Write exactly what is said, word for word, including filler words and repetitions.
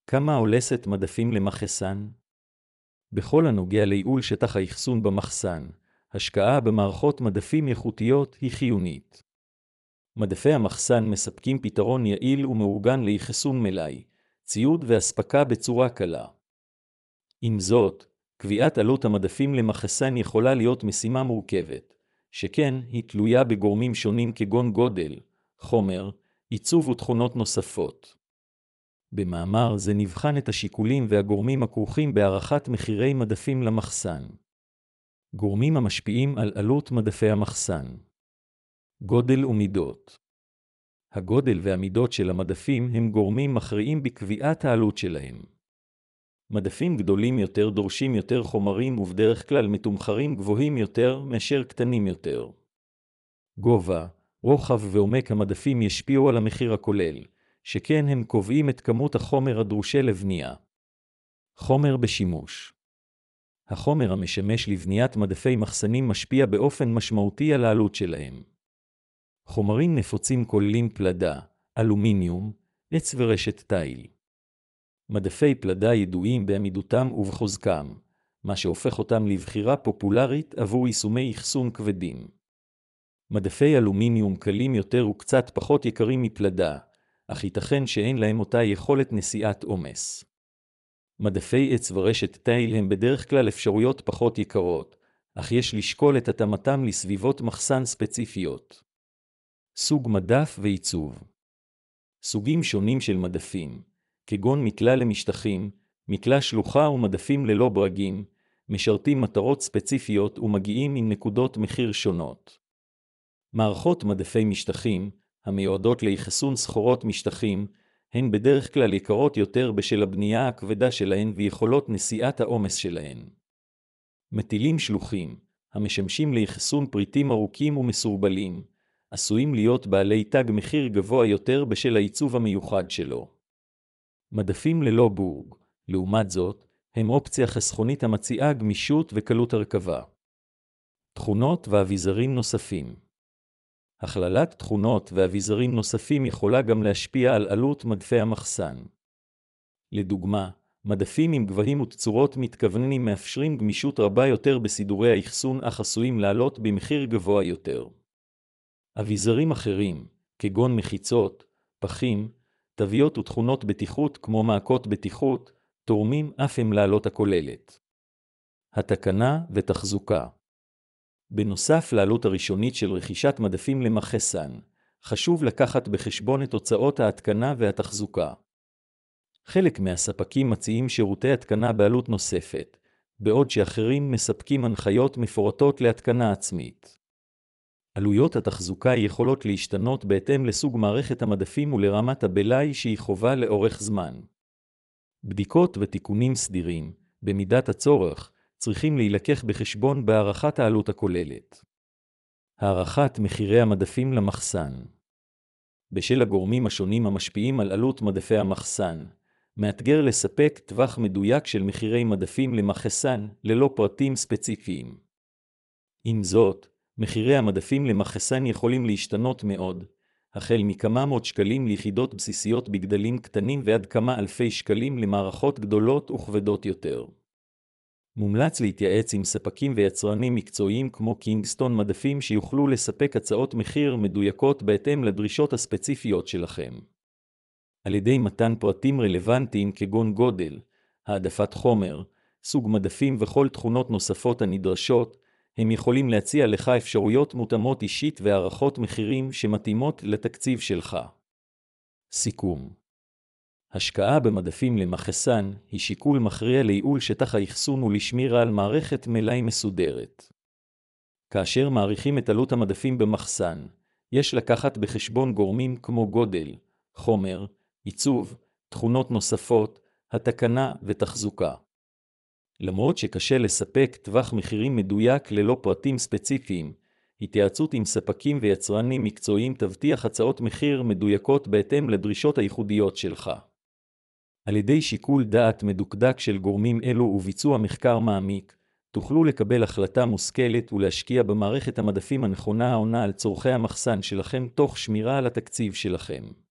כמה עולסת מדפים למחסן? בכל הנוגע לייעול שטח האחסון במחסן, השקעה במערכות מדפים איכותיות היא חיונית. מדפי המחסן מספקים פתרון יעיל ומאורגן לאחסון מלאי, ציוד והספקה בצורה קלה. עם זאת, קביעת עלות המדפים למחסן יכולה להיות משימה מורכבת, שכן היא תלויה בגורמים שונים כגון גודל, חומר, עיצוב ותכונות נוספות. במאמר זה נבחן את השיקולים והגורמים הכרוכים בהערכת מחירי מדפים למחסן. גורמים המשפיעים על עלות מדפי המחסן. גודל ומידות. הגודל והמידות של המדפים הם גורמים מכריעים בקביעת העלות שלהם. מדפים גדולים יותר דורשים יותר חומרים ובדרך כלל מתומחרים גבוהים יותר מאשר קטנים יותר. גובה, רוחב ועומק המדפים ישפיעו על המחיר הכולל, שכן הם קובעים את כמות החומר הדרושה לבנייה. חומר בשימוש. החומר המשמש לבניית מדפי מחסנים משפיע באופן משמעותי על העלות שלהם. חומרים נפוצים כוללים פלדה, אלומיניום, עץ ורשת תיל. מדפי פלדה ידועים בעמידותם ובחוזקם, מה שהופך אותם לבחירה פופולרית עבור יישומי אחסון כבדים. מדפי אלומיניום קלים יותר וקצת פחות יקרים מפלדה, אך ייתכן שאין להם אותה יכולת נשיאת עומס. מדפי עץ ורשת תיל הם בדרך כלל אפשרויות פחות יקרות, אך יש לשקול את התאמתם לסביבות מחסן ספציפיות. סוג מדף ועיצוב. סוגים שונים של מדפים, כגון מתלה למשטחים, מתלה שלוחה ומדפים ללא ברגים, משרתים מטרות ספציפיות ומגיעים עם נקודות מחיר שונות. מערכות מדפי משטחים, המיועדות לאחסון סחורות משטחים, הן בדרך כלל יקרות יותר בשל הבנייה הכבדה שלהן ויכולות נשיאת העומס שלהן. מטילים שלוחים, המשמשים לאחסון פריטים ארוכים ומסורבלים, עשויים להיות בעלי תג מחיר גבוה יותר בשל העיצוב המיוחד שלו. מדפים ללא בורג, לעומת זאת, הם אופציה חסכונית המציעה גמישות וקלות הרכבה. תכונות ואביזרים נוספים. הכללת תכונות ואביזרים נוספים יכולה גם להשפיע על עלות מדפי המחסן. לדוגמה, מדפים עם גבהים ותצורות מתכווננים מאפשרים גמישות רבה יותר בסידורי האחסון אך עשויים לעלות במחיר גבוה יותר. אביזרים אחרים, כגון מחיצות, פחים, תוויות ותכונות בטיחות כמו מעקות בטיחות, תורמים אף הם לעלות הכוללת. התקנה ותחזוקה. בנוסף לעלות הראשונית של רכישת מדפים למחסן, חשוב לקחת בחשבון את הוצאות ההתקנה והתחזוקה. חלק מהספקים מציעים שירותי התקנה בעלות נוספת, בעוד שאחרים מספקים הנחיות מפורטות להתקנה עצמית. עלויות התחזוקה יכולות להשתנות בהתאם לסוג מערכת המדפים ולרמת הבלאי שהיא חובה לאורך זמן. בדיקות ותיקונים סדירים, במידת הצורך, צריכים להילקח בחשבון בהערכת העלות הכוללת. הערכת מחירי המדפים למחסן. בשל הגורמים השונים המשפיעים על עלות מדפי המחסן, מאתגר לספק טווח מדויק של מחירי מדפים למחסן ללא פרטים ספציפיים. עם זאת, מחירי המדפים למחסן יכולים להשתנות מאוד, החל מכמה מאות שקלים ליחידות בסיסיות בגדלים קטנים ועד כמה אלפי שקלים למערכות גדולות וכבדות יותר. מומלץ להתייעץ עם ספקים ויצרנים מקצועיים כמו קינגסטון מדפים שיוכלו לספק הצעות מחיר מדויקות בהתאם לדרישות הספציפיות שלכם. על ידי מתן פרטים רלוונטיים כגון גודל, העדפת חומר, סוג מדפים וכל תכונות נוספות הנדרשות, הם יכולים להציע לך אפשרויות מותאמות אישית והערכות מחירים שמתאימות לתקציב שלך. סיכום. השקעה במדפים למחסן היא שיקול מכריע לייעול שטח האחסון ולשמירה על מערכת מלאי מסודרת. כאשר מעריכים את עלות המדפים במחסן, יש לקחת בחשבון גורמים כמו גודל, חומר, עיצוב, תכונות נוספות, התקנה ותחזוקה. למרות שקשה לספק טווח מחירים מדויק ללא פרטים ספציפיים, התייעצות עם ספקים ויצרנים מקצועיים תבטיח הצעות מחיר מדויקות בהתאם לדרישות הייחודיות שלך. על ידי שיקול דעת מדוקדק של גורמים אלו וביצוע מחקר מעמיק, תוכלו לקבל החלטה מושכלת ולהשקיע במערכת המדפים הנכונה העונה על צורכי המחסן שלכם תוך שמירה על התקציב שלכם.